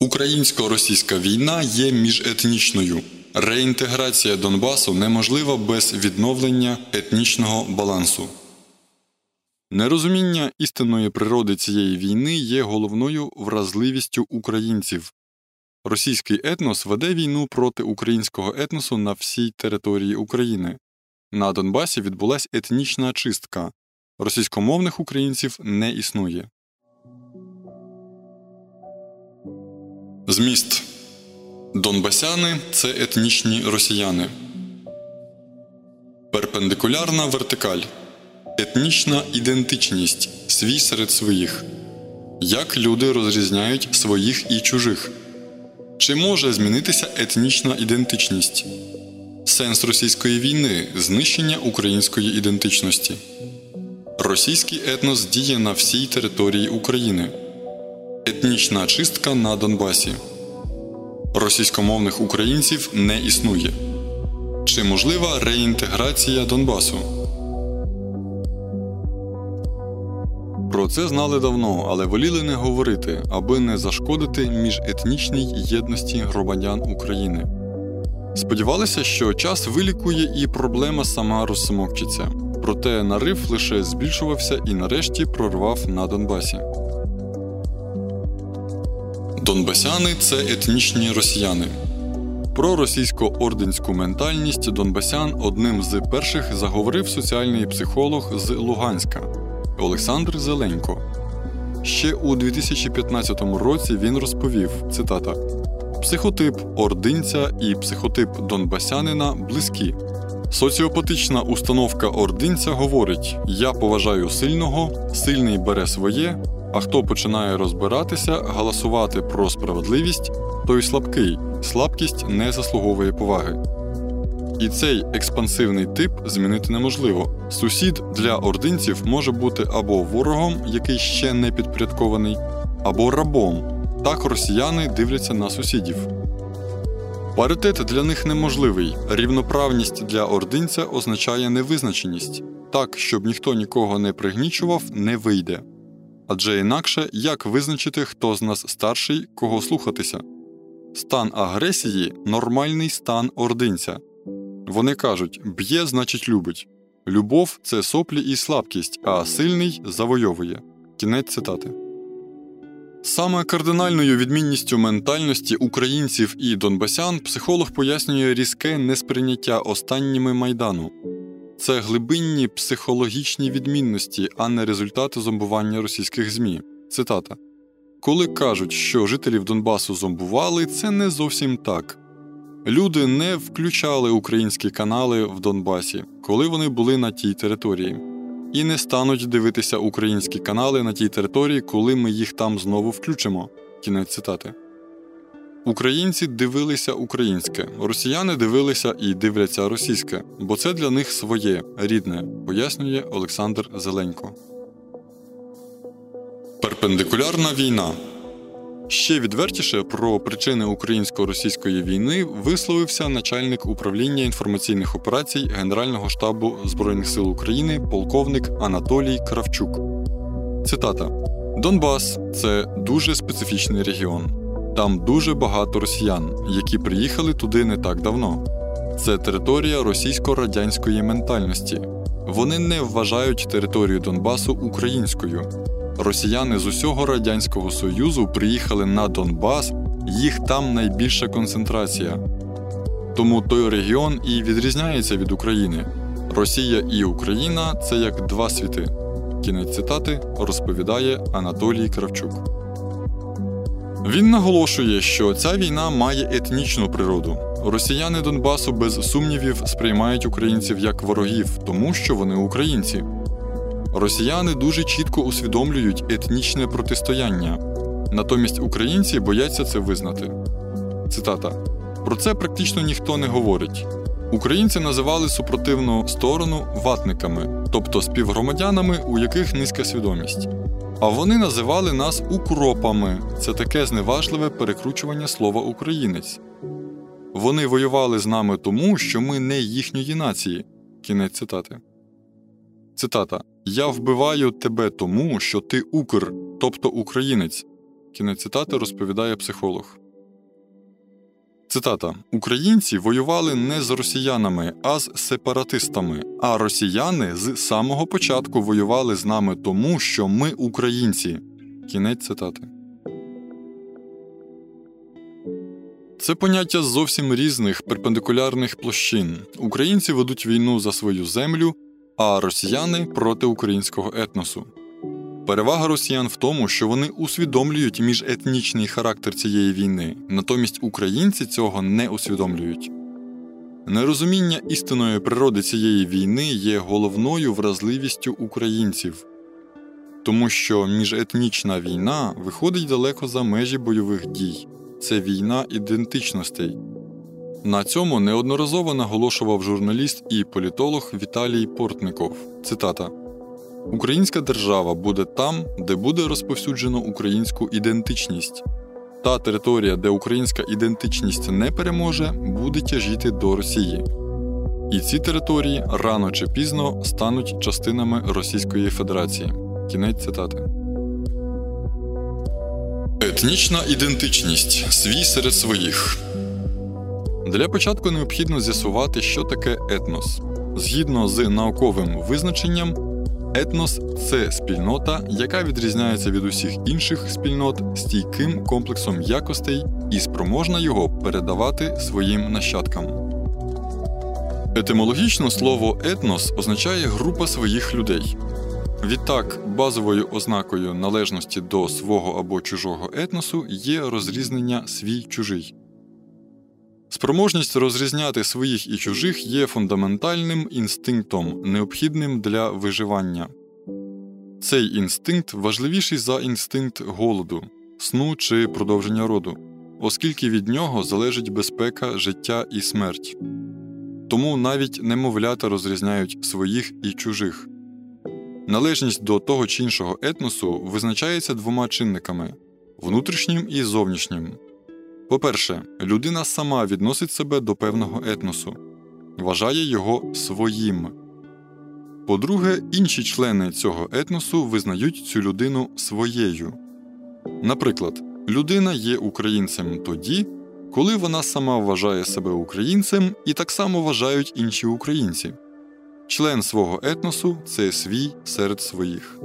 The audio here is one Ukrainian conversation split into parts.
Українсько-російська війна є міжетнічною. Реінтеграція Донбасу неможлива без відновлення етнічного балансу. Нерозуміння істинної природи цієї війни є головною вразливістю українців. Російський етнос веде війну проти українського етносу на всій території України. На Донбасі відбулась етнічна чистка. Російськомовних українців не існує. Зміст. Донбасяни – це етнічні росіяни. Перпендикулярна вертикаль. Етнічна ідентичність. Свій серед своїх. Як люди розрізняють своїх і чужих? Чи може змінитися етнічна ідентичність? Сенс російської війни – знищення української ідентичності. Російський етнос діє на всій території України. Етнічна чистка на Донбасі. Російськомовних українців не існує. Чи можлива реінтеграція Донбасу? Про це знали давно, але воліли не говорити, аби не зашкодити міжетнічній єдності громадян України. Сподівалися, що час вилікує і проблема сама розсмокчиться. Проте нарив лише збільшувався і нарешті прорвав на Донбасі. Донбасяни – це етнічні росіяни. Про російсько-орденську ментальність донбасян одним з перших заговорив соціальний психолог з Луганська Олександр Зеленько. Ще у 2015 році він розповів, цитата, «Психотип ординця і психотип донбасянина близькі. Соціопатична установка ординця говорить «я поважаю сильного, сильний бере своє, а хто починає розбиратися, галасувати про справедливість, той слабкий, слабкість не заслуговує поваги». І цей експансивний тип змінити неможливо. Сусід для ординців може бути або ворогом, який ще не підпорядкований, або рабом. Так росіяни дивляться на сусідів. Паритет для них неможливий. Рівноправність для ординця означає невизначеність. Так, щоб ніхто нікого не пригнічував, не вийде. Адже інакше, як визначити, хто з нас старший, кого слухатися? Стан агресії – нормальний стан ординця. Вони кажуть «б'є, значить любить». Любов – це соплі і слабкість, а сильний – завойовує. Кінець цитати. Саме кардинальною відмінністю ментальності українців і донбасян психолог пояснює різке несприйняття останніми Майдану. Це глибинні психологічні відмінності, а не результати зомбування російських ЗМІ. Цитата. «Коли кажуть, що жителів Донбасу зомбували, це не зовсім так. Люди не включали українські канали в Донбасі, коли вони були на тій території. І не стануть дивитися українські канали на тій території, коли ми їх там знову включимо». Кінець цитати. Українці дивилися українське, росіяни дивилися і дивляться російське, бо це для них своє, рідне, пояснює Олександр Зеленько. Перпендикулярна війна. Ще відвертіше про причини українсько-російської війни висловився начальник управління інформаційних операцій Генерального штабу Збройних сил України полковник Анатолій Кравчук. Цитата. «Донбас – це дуже специфічний регіон. Там дуже багато росіян, які приїхали туди не так давно. Це територія російсько-радянської ментальності. Вони не вважають територію Донбасу українською. Росіяни з усього Радянського Союзу приїхали на Донбас, їх там найбільша концентрація. Тому той регіон і відрізняється від України. Росія і Україна – це як два світи». Кінець цитати розповідає Анатолій Кравчук. Він наголошує, що ця війна має етнічну природу. Росіяни Донбасу без сумнівів сприймають українців як ворогів, тому що вони українці. Росіяни дуже чітко усвідомлюють етнічне протистояння. Натомість українці бояться це визнати. Цитата. «Про це практично ніхто не говорить. Українці називали супротивну сторону ватниками, тобто співгромадянами, у яких низька свідомість. А вони називали нас укропами. Це таке зневажливе перекручування слова «українець». Вони воювали з нами тому, що ми не їхньої нації». Кінець цитати. Цитата. «Я вбиваю тебе тому, що ти укр, тобто українець. Кінець цитати, розповідає психолог. Цитата. «Українці воювали не з росіянами, а з сепаратистами, а росіяни з самого початку воювали з нами тому, що ми українці». Кінець цитати. Це поняття з зовсім різних перпендикулярних площин. Українці ведуть війну за свою землю, а росіяни – проти українського етносу. Перевага росіян в тому, що вони усвідомлюють міжетнічний характер цієї війни, натомість українці цього не усвідомлюють. Нерозуміння істинної природи цієї війни є головною вразливістю українців. Тому що міжетнічна війна виходить далеко за межі бойових дій. Це війна ідентичностей. На цьому неодноразово наголошував журналіст і політолог Віталій Портников. Цитата. «Українська держава буде там, де буде розповсюджено українську ідентичність. Та територія, де українська ідентичність не переможе, буде тяжіти до Росії. І ці території рано чи пізно стануть частинами Російської Федерації». Кінець цитати. Етнічна ідентичність. Свій серед своїх. Для початку необхідно з'ясувати, що таке етнос. Згідно з науковим визначенням, етнос – це спільнота, яка відрізняється від усіх інших спільнот стійким комплексом якостей і спроможна його передавати своїм нащадкам. Етимологічно слово «етнос» означає «група своїх людей». Відтак, базовою ознакою належності до свого або чужого етносу є розрізнення свій-чужий. Спроможність розрізняти своїх і чужих є фундаментальним інстинктом, необхідним для виживання. Цей інстинкт важливіший за інстинкт голоду, сну чи продовження роду, оскільки від нього залежить безпека, життя і смерть. Тому навіть немовлята розрізняють своїх і чужих. Належність до того чи іншого етносу визначається двома чинниками – внутрішнім і зовнішнім. По-перше, людина сама відносить себе до певного етносу, вважає його своїм. По-друге, інші члени цього етносу визнають цю людину своєю. Наприклад, людина є українцем тоді, коли вона сама вважає себе українцем і так само вважають інші українці. Член свого етносу – це свій серед своїх.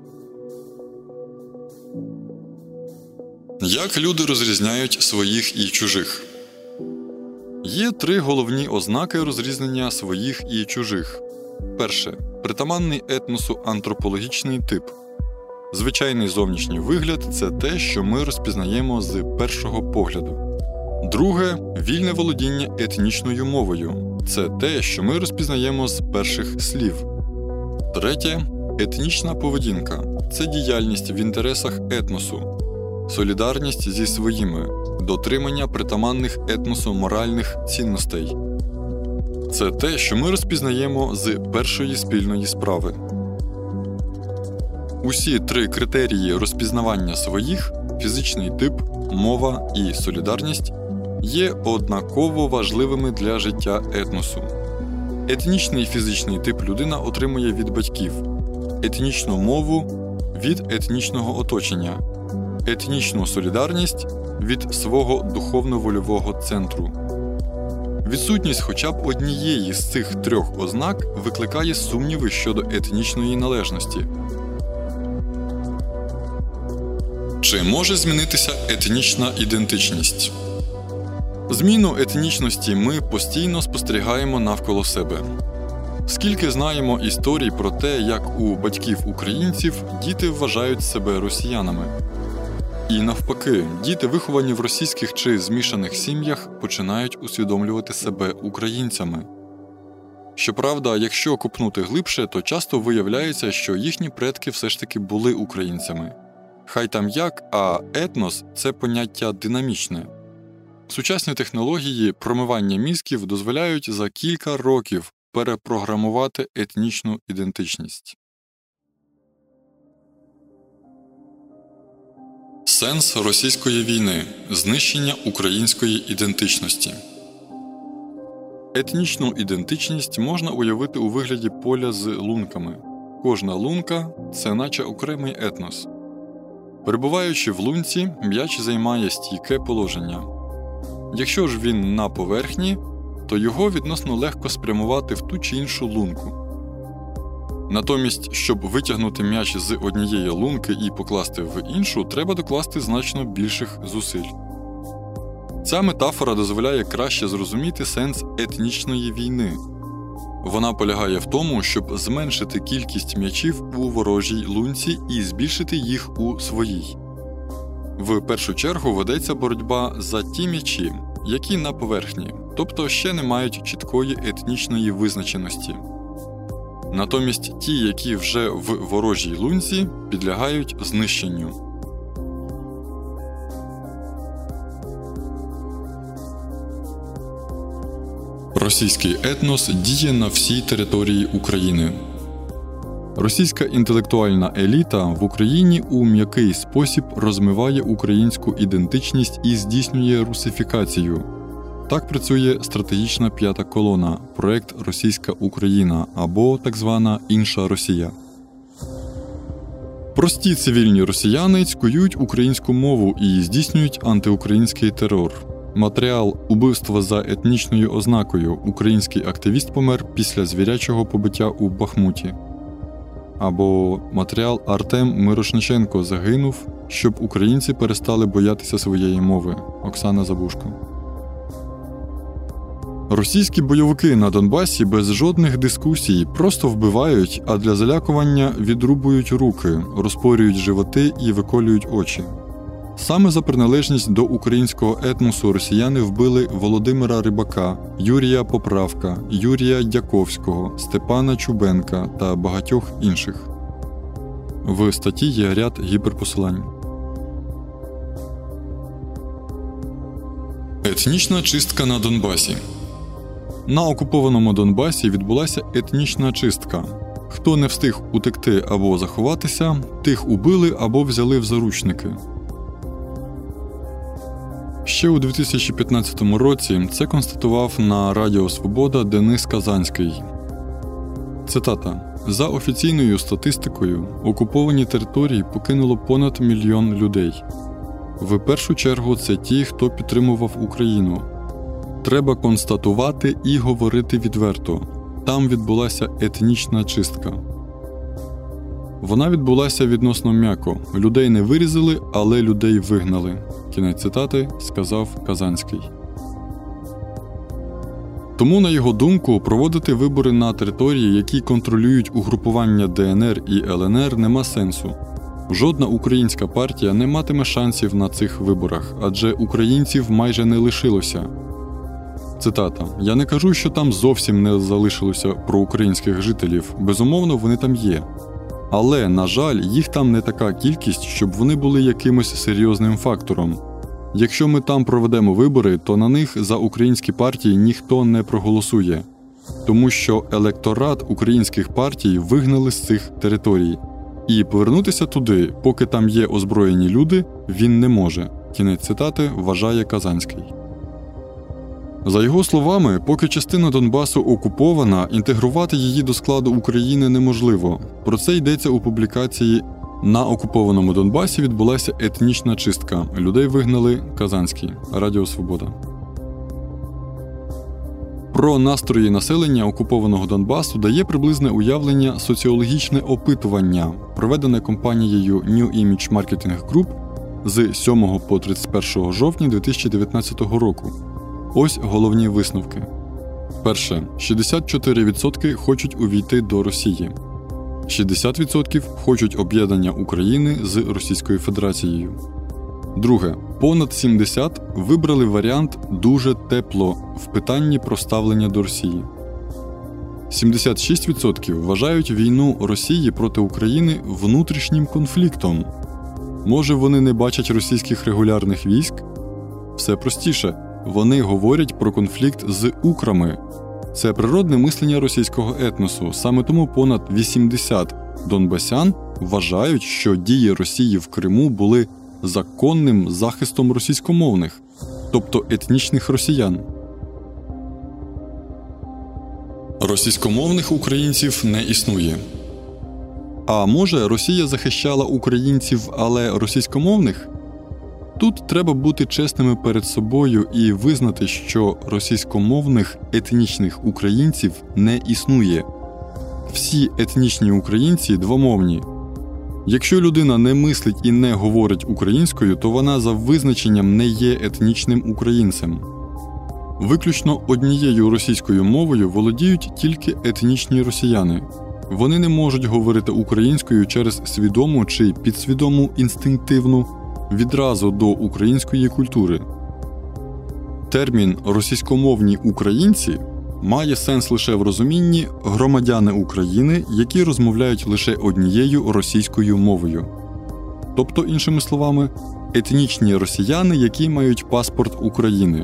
Як люди розрізняють своїх і чужих? Є три головні ознаки розрізнення своїх і чужих. Перше – притаманний етносу антропологічний тип. Звичайний зовнішній вигляд – це те, що ми розпізнаємо з першого погляду. Друге – вільне володіння етнічною мовою. Це те, що ми розпізнаємо з перших слів. Третє – етнічна поведінка. Це діяльність в інтересах етносу. Солідарність зі своїми, дотримання притаманних етносу моральних цінностей. Це те, що ми розпізнаємо з першої спільної справи. Усі три критерії розпізнавання своїх – фізичний тип, мова і солідарність – є однаково важливими для життя етносу. Етнічний фізичний тип людина отримує від батьків, етнічну мову – від етнічного оточення, етнічну солідарність – від свого духовно-вольового центру. Відсутність хоча б однієї з цих трьох ознак викликає сумніви щодо етнічної належності. Чи може змінитися етнічна ідентичність? Зміну етнічності ми постійно спостерігаємо навколо себе. Скільки знаємо історій про те, як у батьків-українців діти вважають себе росіянами. І навпаки, діти, виховані в російських чи змішаних сім'ях, починають усвідомлювати себе українцями. Щоправда, якщо копнути глибше, то часто виявляється, що їхні предки все ж таки були українцями. Хай там як, а етнос – це поняття динамічне. Сучасні технології промивання мізків дозволяють за кілька років перепрограмувати етнічну ідентичність. Сенс російської війни – знищення української ідентичності. Етнічну ідентичність можна уявити у вигляді поля з лунками. Кожна лунка – це наче окремий етнос. Перебуваючи в лунці, м'яч займає стійке положення. Якщо ж він на поверхні, то його відносно легко спрямувати в ту чи іншу лунку. Натомість, щоб витягнути м'яч з однієї лунки і покласти в іншу, треба докласти значно більших зусиль. Ця метафора дозволяє краще зрозуміти сенс етнічної війни. Вона полягає в тому, щоб зменшити кількість м'ячів у ворожій лунці і збільшити їх у своїй. В першу чергу ведеться боротьба за ті м'ячі, які на поверхні, тобто ще не мають чіткої етнічної визначеності. Натомість ті, які вже в ворожій лунці, підлягають знищенню. Російський етнос діє на всій території України. Російська інтелектуальна еліта в Україні у м'який спосіб розмиває українську ідентичність і здійснює русифікацію. Так працює стратегічна п'ята колона – проект «Російська Україна» або так звана «Інша Росія». Прості цивільні росіяни цькують українську мову і здійснюють антиукраїнський терор. Матеріал «Убивство за етнічною ознакою. Український активіст помер після звірячого побиття у Бахмуті». Або матеріал «Артем Мирошниченко загинув, щоб українці перестали боятися своєї мови» Оксана Забушко. Російські бойовики на Донбасі без жодних дискусій просто вбивають, а для залякування відрубують руки, розпорюють животи і виколюють очі. Саме за приналежність до українського етносу росіяни вбили Володимира Рибака, Юрія Поправка, Юрія Дяковського, Степана Чубенка та багатьох інших. В статті є ряд гіперпосилань. Етнічна чистка на Донбасі. На окупованому Донбасі відбулася етнічна чистка. Хто не встиг утекти або заховатися, тих убили або взяли в заручники. Ще у 2015 році це констатував на Радіо Свобода Денис Казанський. Цитата. «За офіційною статистикою, окуповані території покинуло понад 1 мільйон людей. В першу чергу це ті, хто підтримував Україну. Треба констатувати і говорити відверто. Там відбулася етнічна чистка. Вона відбулася відносно м'яко. Людей не вирізали, але людей вигнали». Кінець цитати, сказав Казанський. Тому, на його думку, проводити вибори на території, які контролюють угрупування ДНР і ЛНР, нема сенсу. Жодна українська партія не матиме шансів на цих виборах, адже українців майже не лишилося. Цитата. «Я не кажу, що там зовсім не залишилося проукраїнських жителів. Безумовно, вони там є. Але, на жаль, їх там не така кількість, щоб вони були якимось серйозним фактором. Якщо ми там проведемо вибори, то на них за українські партії ніхто не проголосує. Тому що електорат українських партій вигнали з цих територій. І повернутися туди, поки там є озброєні люди, він не може». Кінець цитати, вважає Казанський. За його словами, поки частина Донбасу окупована, інтегрувати її до складу України неможливо. Про це йдеться у публікації «На окупованому Донбасі відбулася етнічна чистка. Людей вигнали». Казанський. Радіо Свобода. Про настрої населення окупованого Донбасу дає приблизне уявлення соціологічне опитування, проведене компанією New Image Marketing Group з 7 по 31 жовтня 2019 року. Ось головні висновки. Перше. 64% хочуть увійти до Росії. 60% хочуть об'єднання України з Російською Федерацією. Друге. Понад 70% вибрали варіант «дуже тепло» в питанні про ставлення до Росії. 76% вважають війну Росії проти України внутрішнім конфліктом. Може, вони не бачать російських регулярних військ? Все простіше. Вони говорять про конфлікт з украми. Це природне мислення російського етносу. Саме тому понад 80 донбасян вважають, що дії Росії в Криму були законним захистом російськомовних, тобто етнічних росіян. Російськомовних українців не існує. А може, Росія захищала українців, але російськомовних? Тут треба бути чесними перед собою і визнати, що російськомовних етнічних українців не існує. Всі етнічні українці двомовні. Якщо людина не мислить і не говорить українською, то вона за визначенням не є етнічним українцем. Виключно однією російською мовою володіють тільки етнічні росіяни. Вони не можуть говорити українською через свідому чи підсвідому інстинктивну відразу до української культури. Термін «російськомовні українці» має сенс лише в розумінні громадяни України, які розмовляють лише однією російською мовою. Тобто, іншими словами, етнічні росіяни, які мають паспорт України.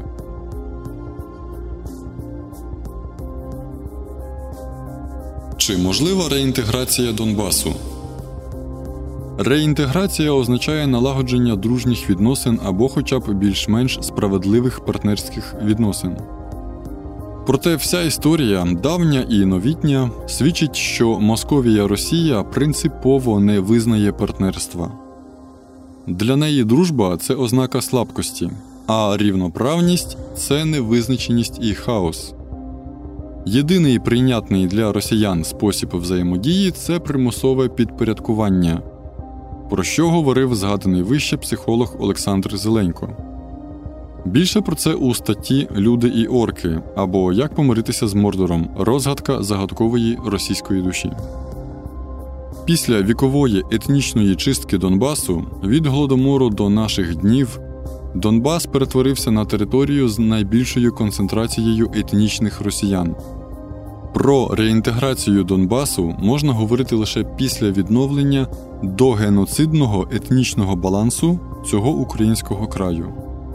Чи можлива реінтеграція Донбасу? Реінтеграція означає налагодження дружніх відносин або хоча б більш-менш справедливих партнерських відносин. Проте вся історія, давня і новітня, свідчить, що Московія-Росія принципово не визнає партнерства. Для неї дружба – це ознака слабкості, а рівноправність – це невизначеність і хаос. Єдиний прийнятний для росіян спосіб взаємодії – це примусове підпорядкування, про що говорив згаданий вище психолог Олександр Зеленько. Більше про це у статті «Люди і орки» або «Як помиритися з Мордором. Розгадка загадкової російської душі». Після вікової етнічної чистки Донбасу, від Голодомору до наших днів, Донбас перетворився на територію з найбільшою концентрацією етнічних росіян. Про реінтеграцію Донбасу можна говорити лише після відновлення догеноцидного етнічного балансу цього українського краю.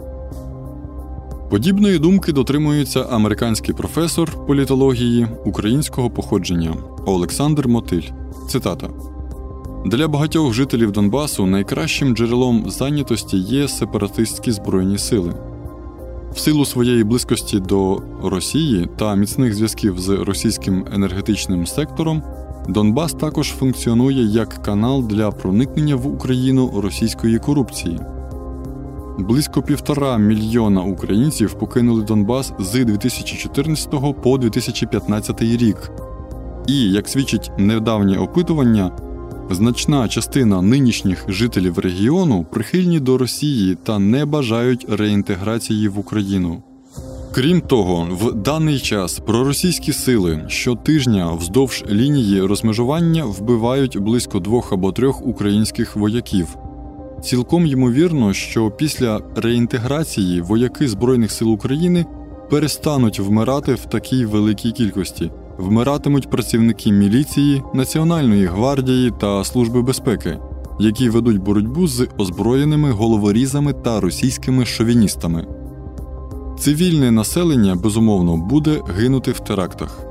Подібної думки дотримується американський професор політології українського походження Олександр Мотиль. Цитата. «Для багатьох жителів Донбасу найкращим джерелом зайнятості є сепаратистські збройні сили. В силу своєї близькості до Росії та міцних зв'язків з російським енергетичним сектором, Донбас також функціонує як канал для проникнення в Україну російської корупції. Близько 1,5 мільйона українців покинули Донбас з 2014 по 2015 рік. І, як свідчить недавнє опитування, значна частина нинішніх жителів регіону прихильні до Росії та не бажають реінтеграції в Україну. Крім того, в даний час проросійські сили щотижня вздовж лінії розмежування вбивають близько 2 або 3 українських вояків. Цілком ймовірно, що після реінтеграції вояки Збройних сил України перестануть вмирати в такій великій кількості. Вмиратимуть працівники міліції, Національної гвардії та Служби безпеки, які ведуть боротьбу з озброєними головорізами та російськими шовіністами. Цивільне населення, безумовно, буде гинути в терактах.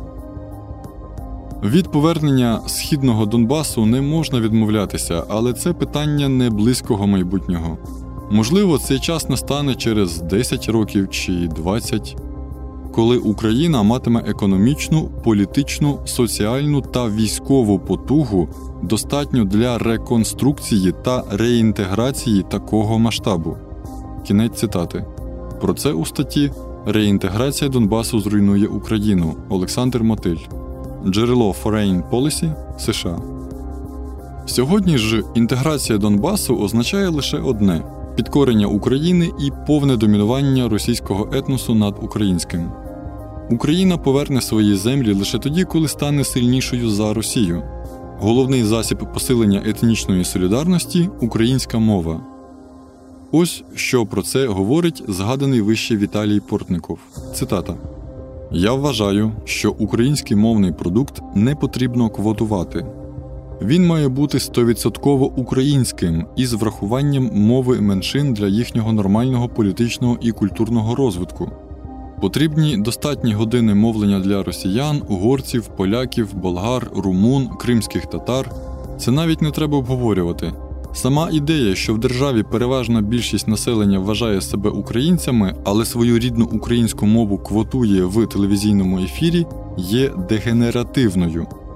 Від повернення Східного Донбасу не можна відмовлятися, але це питання не близького майбутнього. Можливо, цей час настане через 10 років чи 20, коли Україна матиме економічну, політичну, соціальну та військову потугу, достатню для реконструкції та реінтеграції такого масштабу. Кінець цитати. Про це у статті «Реінтеграція Донбасу зруйнує Україну» Олександр Мотиль. Джерело Foreign Policy, США. Сьогодні ж інтеграція Донбасу означає лише одне – підкорення України і повне домінування російського етносу над українським. Україна поверне свої землі лише тоді, коли стане сильнішою за Росію. Головний засіб посилення етнічної солідарності – українська мова. Ось що про це говорить згаданий вище Віталій Портников. Цитата. «Я вважаю, що український мовний продукт не потрібно квотувати. Він має бути 100% українським із врахуванням мови меншин для їхнього нормального політичного і культурного розвитку. Потрібні достатні години мовлення для росіян, угорців, поляків, болгар, румун, кримських татар. Це навіть не треба обговорювати. Сама ідея, що в державі переважна більшість населення вважає себе українцями, але свою рідну українську мову квотує в телевізійному ефірі, є дегенеративною.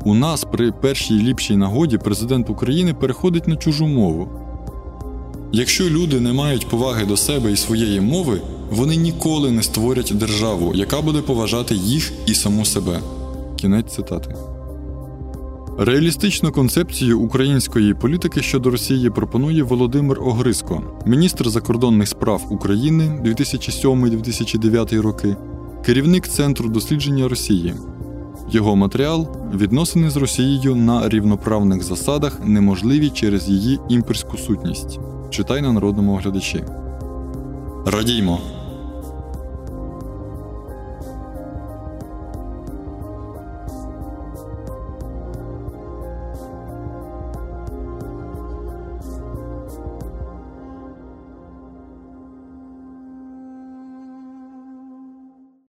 У нас при першій ліпшій нагоді президент України переходить на чужу мову. Якщо люди не мають поваги до себе і своєї мови, вони ніколи не створять державу, яка буде поважати їх і саму себе. Кінець цитати. Реалістичну концепцію української політики щодо Росії пропонує Володимир Огризко, міністр закордонних справ України 2007-2009 роки, керівник Центру дослідження Росії. Його матеріал «Відносини з Росією на рівноправних засадах неможливі через її імперську сутність». Читай на Народному оглядачі. Радіймо!